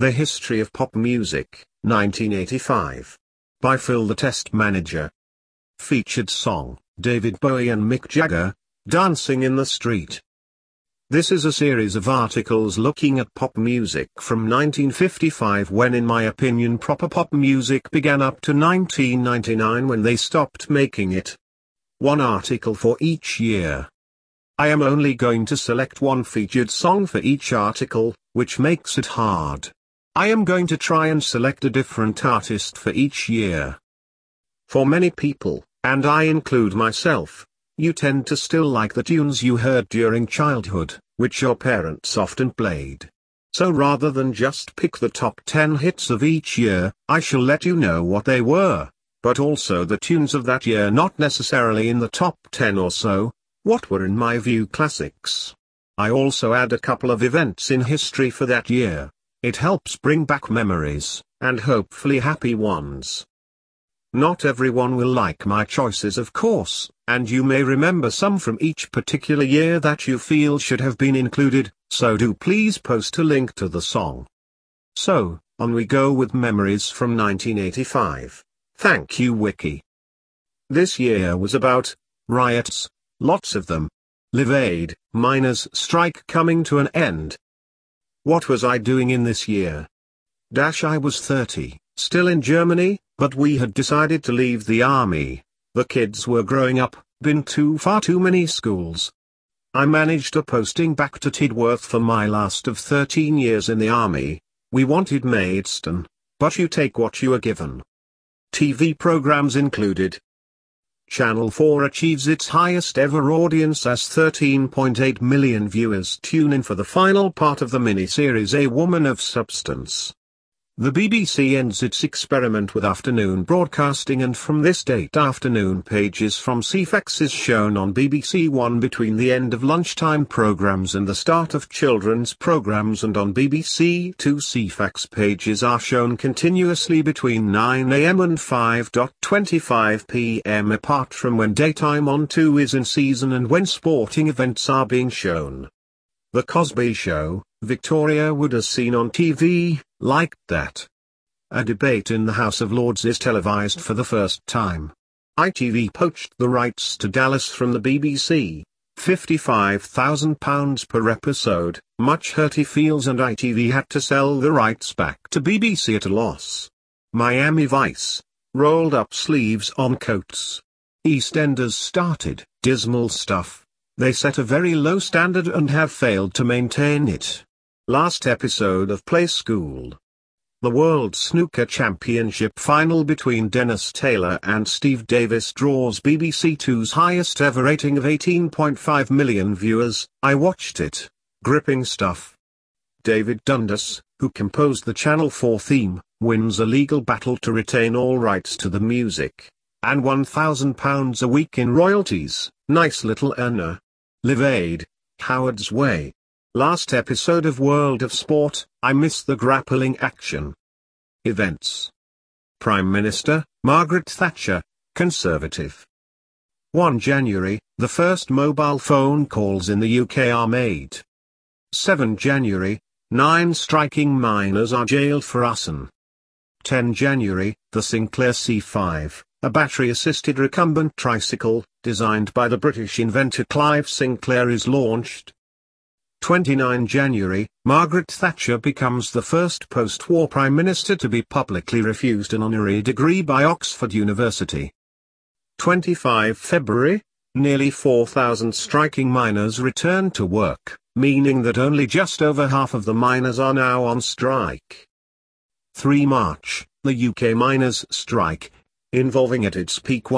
The History of Pop Music, 1985. By Phil the Test Manager. Featured song, David Bowie and Mick Jagger, Dancing in the Street. This is a series of articles looking at pop music from 1955 when in my opinion proper pop music began up to 1999 when they stopped making it. One article for each year. I am only going to select one featured song for each article, which makes it hard. I am going to try and select a different artist for each year. For many people, and I include myself, you tend to still like the tunes you heard during childhood, which your parents often played. So rather than just pick the top 10 hits of each year, I shall let you know what they were, but also the tunes of that year not necessarily in the top 10 or so, what were in my view classics. I also add a couple of events in history for that year. It helps bring back memories, and hopefully happy ones. Not everyone will like my choices of course, and you may remember some from each particular year that you feel should have been included, so do please post a link to the song. So, on we go with memories from 1985. Thank you Wiki. This year was about riots, lots of them. Live Aid, miners' strike coming to an end. What was I doing in this year? I was 30, still in Germany, but we had decided to leave the army. The kids were growing up, been to far too many schools. I managed a posting back to Tidworth for my last of 13 years in the army. We wanted Maidstone, but you take what you are given. TV programs included. Channel 4 achieves its highest ever audience as 13.8 million viewers tune in for the final part of the miniseries A Woman of Substance. The BBC ends its experiment with afternoon broadcasting, and from this date afternoon pages from Ceefax is shown on BBC One between the end of lunchtime programmes and the start of children's programmes, and on BBC Two Ceefax pages are shown continuously between 9 am and 5:25 pm apart from when daytime on 2 is in season and when sporting events are being shown. The Cosby Show, Victoria Wood as seen on TV, like that. A debate in the House of Lords is televised for the first time. ITV poached the rights to Dallas from the BBC, £55,000 per episode. Much hurt he feels, and ITV had to sell the rights back to BBC at a loss. Miami Vice, rolled up sleeves on coats. EastEnders started, dismal stuff. They set a very low standard and have failed to maintain it. Last episode of Play School. The World Snooker Championship final between Dennis Taylor and Steve Davis draws BBC Two's highest ever rating of 18.5 million viewers. I watched it. Gripping stuff. David Dundas, who composed the Channel 4 theme, wins a legal battle to retain all rights to the music, and £1,000 a week in royalties. Nice little earner. Live Aid, Howard's Way. Last episode of World of Sport. I miss the grappling action. Events. Prime Minister, Margaret Thatcher, Conservative. 1 January, the first mobile phone calls in the UK are made. 7 January, 9 striking miners are jailed for arson. 10 January, the Sinclair C5, a battery-assisted recumbent tricycle, designed by the British inventor Clive Sinclair, is launched. 29 January, Margaret Thatcher becomes the first post-war Prime Minister to be publicly refused an honorary degree by Oxford University. 25 February, nearly 4,000 striking miners return to work, meaning that only just over half of the miners are now on strike. 3 March, the UK miners' strike, involving at its peak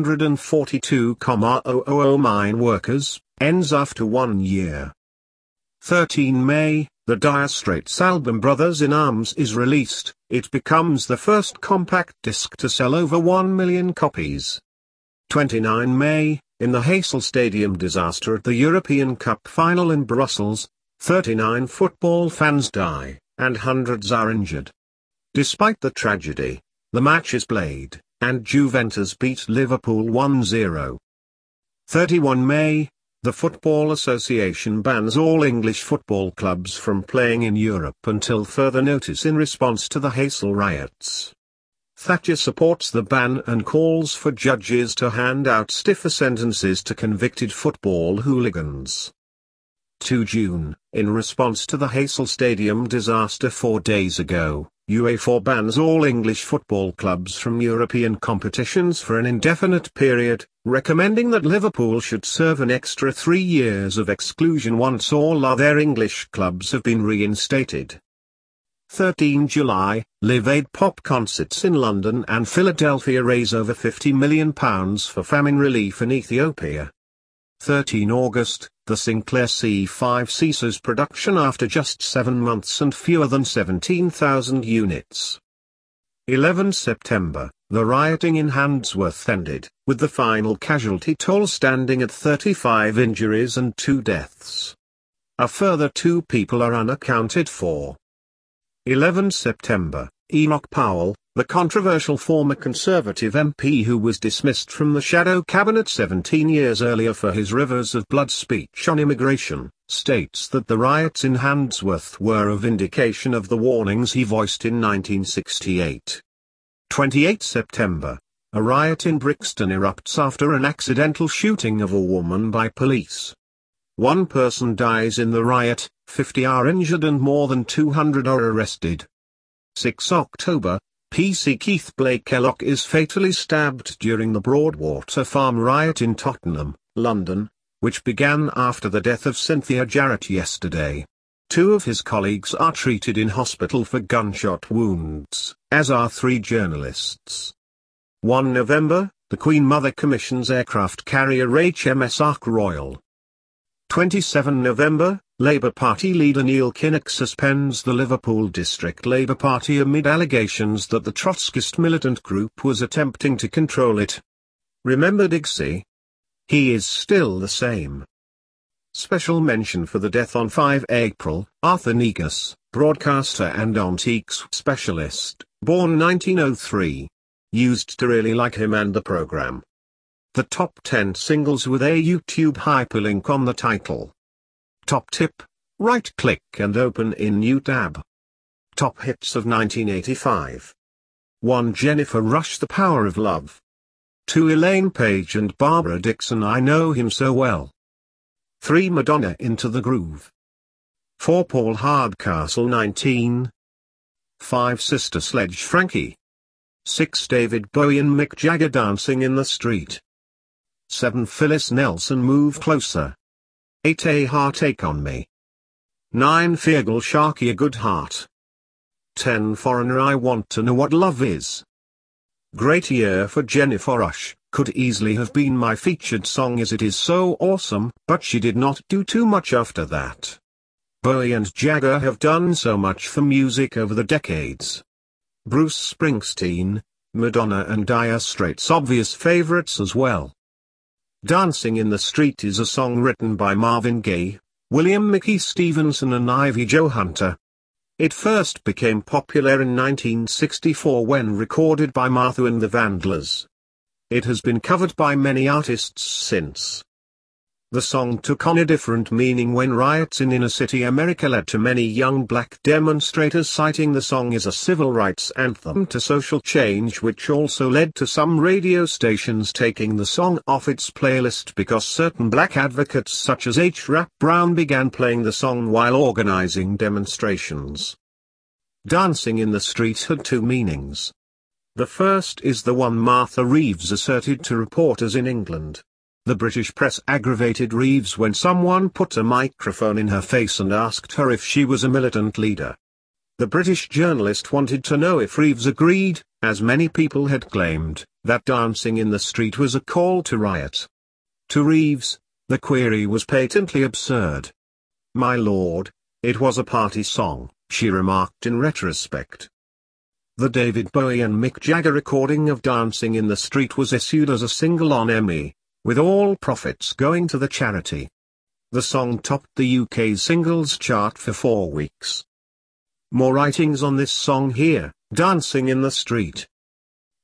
142,000 mine workers, ends after 1 year. 13 May, the Dire Straits album Brothers in Arms is released. It becomes the first compact disc to sell over 1 million copies. 29 May, in the Heysel Stadium disaster at the European Cup final in Brussels, 39 football fans die, and hundreds are injured. Despite the tragedy, the match is played, and Juventus beat Liverpool 1-0. 31 May, The Football Association bans all English football clubs from playing in Europe until further notice in response to the Heysel riots. Thatcher supports the ban and calls for judges to hand out stiffer sentences to convicted football hooligans. 2 June, in response to the Heysel Stadium disaster 4 days ago, UEFA bans all English football clubs from European competitions for an indefinite period, recommending that Liverpool should serve an extra 3 years of exclusion once all other English clubs have been reinstated. 13 July, Live Aid pop concerts in London and Philadelphia raise over £50 million for famine relief in Ethiopia. 13 August, the Sinclair C5 ceases production after just 7 months and fewer than 17,000 units. 11 September, the rioting in Handsworth ended, with the final casualty toll standing at 35 injuries and 2 deaths. A further 2 people are unaccounted for. 11 September, Enoch Powell, the controversial former Conservative MP who was dismissed from the shadow cabinet 17 years earlier for his rivers of blood speech on immigration, states that the riots in Handsworth were a vindication of the warnings he voiced in 1968. 28 September, a riot in Brixton erupts after an accidental shooting of a woman by police. 1 person dies in the riot, 50 are injured and more than 200 are arrested. 6 October, PC Keith Blake-Kellogg is fatally stabbed during the Broadwater Farm riot in Tottenham, London, which began after the death of Cynthia Jarrett yesterday. 2 of his colleagues are treated in hospital for gunshot wounds, as are 3 journalists. 1 November, the Queen Mother commissions aircraft carrier HMS Ark Royal. 27 November, Labour Party leader Neil Kinnock suspends the Liverpool District Labour Party amid allegations that the Trotskyist militant group was attempting to control it. Remember Dixie? He is still the same. Special mention for the death on 5 April, Arthur Negus, broadcaster and antiques specialist, born 1903. Used to really like him and the program. The top 10 singles with a YouTube hyperlink on the title. Top tip, right-click and open in new tab. Top hits of 1985. 1 Jennifer Rush The Power of Love. 2 Elaine Paige and Barbara Dixon I Know Him So Well. 3 Madonna Into the Groove. 4 Paul Hardcastle 19. 5 Sister Sledge Frankie. 6 David Bowie and Mick Jagger Dancing in the Street. 7 Phyllis Nelson Move Closer. 8 A Heartache on Me. 9 Feargal Sharkey A Good Heart. 10 Foreigner I Want to Know What Love Is. Great year for Jennifer Rush, could easily have been my featured song as it is so awesome, but she did not do too much after that. Bowie and Jagger have done so much for music over the decades. Bruce Springsteen, Madonna and Dire Straits obvious favorites as well. Dancing in the Street is a song written by Marvin Gaye, William Mickey Stevenson and Ivy Jo Hunter. It first became popular in 1964 when recorded by Martha and the Vandals. It has been covered by many artists since. The song took on a different meaning when riots in inner-city America led to many young black demonstrators citing the song as a civil rights anthem to social change, which also led to some radio stations taking the song off its playlist because certain black advocates such as H. Rap Brown began playing the song while organizing demonstrations. Dancing in the Street had 2 meanings. The first is the one Martha Reeves asserted to reporters in England. The British press aggravated Reeves when someone put a microphone in her face and asked her if she was a militant leader. The British journalist wanted to know if Reeves agreed, as many people had claimed, that Dancing in the Street was a call to riot. To Reeves, the query was patently absurd. "My lord, it was a party song," she remarked in retrospect. The David Bowie and Mick Jagger recording of Dancing in the Street was issued as a single on EMI, with all profits going to the charity. The song topped the UK singles chart for 4 weeks. More writings on this song here, Dancing in the Street.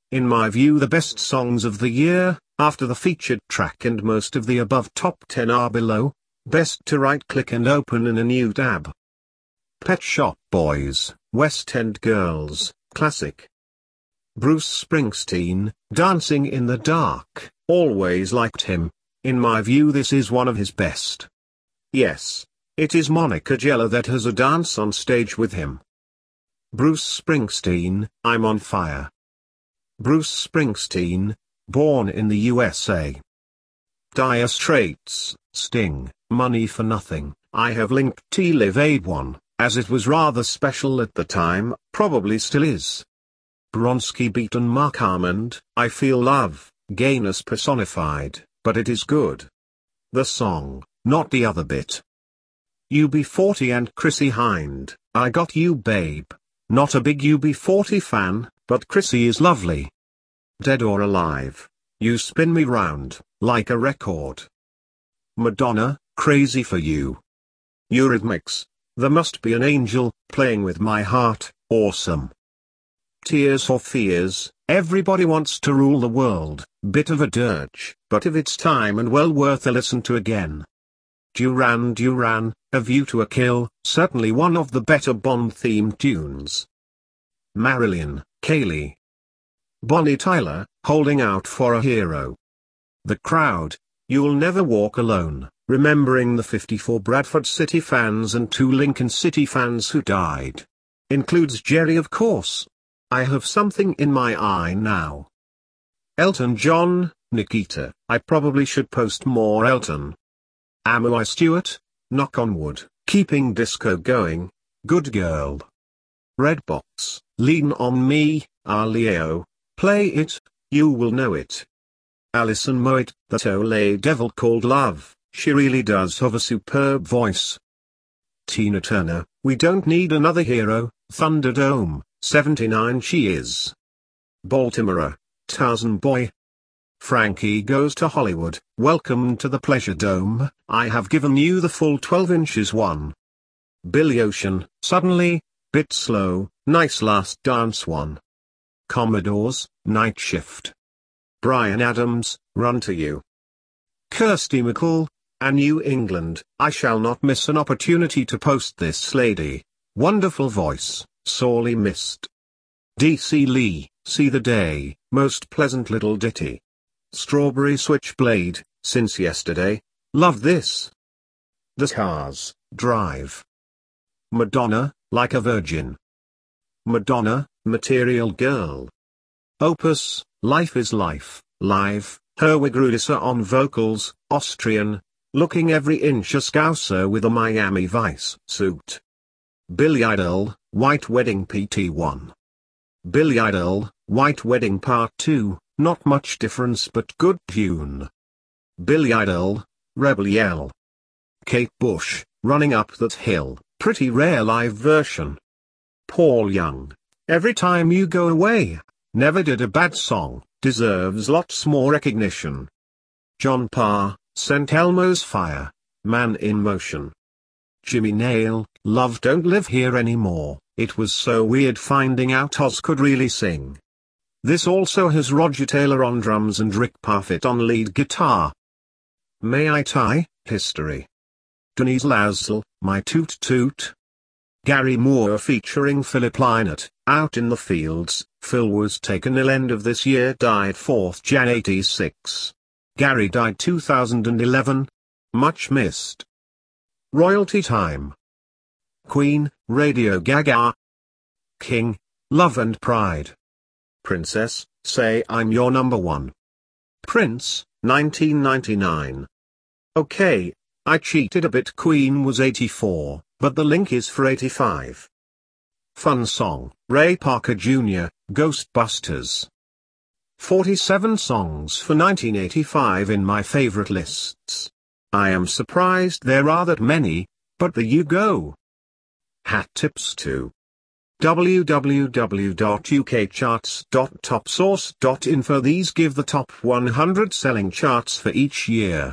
In my view, the best songs of the year, after the featured track and most of the above top 10 are below. Best to right-click and open in a new tab. Pet Shop Boys, West End Girls, Classic. Bruce Springsteen, Dancing in the Dark, always liked him. In my view, this is one of his best. Yes, it is Monica Geller that has a dance on stage with him. Bruce Springsteen, I'm on Fire. Bruce Springsteen, Born in the USA. Dire Straits, Sting, Money for Nothing. I have linked T-Live Aid 1, as it was rather special at the time, probably still is. Bronski Beat and Mark Armand, I Feel Love, Gayness personified, but it is good. The song, not the other bit. UB40 and Chrissie Hynde, I Got You Babe. Not a big UB40 fan, but Chrissie is lovely. Dead or Alive, You Spin Me Round, Like a Record. Madonna, Crazy for You. Eurythmics, There Must Be an Angel, Playing with My Heart, awesome. Tears for Fears, Everybody Wants to Rule the World, bit of a dirge, but of its time and well worth a listen to again. Duran Duran, A View to a Kill, certainly one of the better Bond-themed tunes. Marilyn, Kaylee. Bonnie Tyler, Holding Out for a Hero. The Crowd, You'll Never Walk Alone, remembering the 54 Bradford City fans and 2 Lincoln City fans who died. Includes Jerry, of course. I Have Something in My Eye Now. Elton John, Nikita, I probably should post more Elton. Amoi Stewart, Knock on Wood, Keeping Disco Going, Good Girl. Redbox, Lean on Me, Leo, Play It, You Will Know It. Alison Moit, That Ole Devil Called Love, she really does have a superb voice. Tina Turner, We Don't Need Another Hero, Thunderdome, 79 she is. Baltimore, Tarzan Boy. Frankie Goes to Hollywood, Welcome to the Pleasure Dome, I Have Given You the Full 12 Inches 1. Billy Ocean, Suddenly, Bit Slow, Nice Last Dance 1. Commodores, Night Shift. Bryan Adams, Run to You. Kirsty MacColl, A New England, I shall not miss an opportunity to post this lady. Wonderful voice, sorely missed. D.C. Lee, See the Day, Most Pleasant Little Ditty. Strawberry Switchblade, Since Yesterday, Love This. The Cars, Drive. Madonna, Like a Virgin. Madonna, Material Girl. Opus, Life is Life, Live, Herwig Rudisser on vocals, Austrian, looking every inch a Scouser with a Miami Vice suit. Billy Idol, White Wedding PT1. Billy Idol, White Wedding Part 2, not much difference but good tune. Billy Idol, Rebel Yell. Kate Bush, Running Up That Hill, pretty rare live version. Paul Young, Every Time You Go Away, never did a bad song, deserves lots more recognition. John Parr, St. Elmo's Fire, Man in Motion. Jimmy Nail, Love Don't Live Here Anymore, it was so weird finding out Oz could really sing. This also has Roger Taylor on drums and Rick Parfitt on lead guitar. May I Tie, History. Denise Lazzle, My Toot Toot. Gary Moore featuring Philip Lynott, Out in the Fields, Phil was taken ill end of this year, died 4th Jan 86. Gary died 2011. Much missed. Royalty Time. Queen, Radio Gaga. King, Love and Pride. Princess, Say I'm Your Number One. Prince, 1999. Okay, I cheated a bit, Queen was 84, but the link is for 85. Fun Song, Ray Parker Jr., Ghostbusters. 47 songs for 1985 in my favorite lists. I am surprised there are that many, but there you go. Hat tips to www.ukcharts.topsource.info. These give the top 100 selling charts for each year.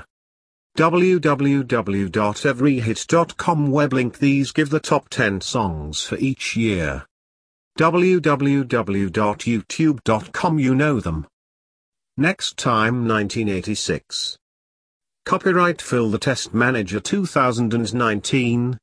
www.everyhit.com web link. These give the top 10 songs for each year. www.youtube.com. You know them. Next time 1986. Copyright Phil the Test Manager 2019.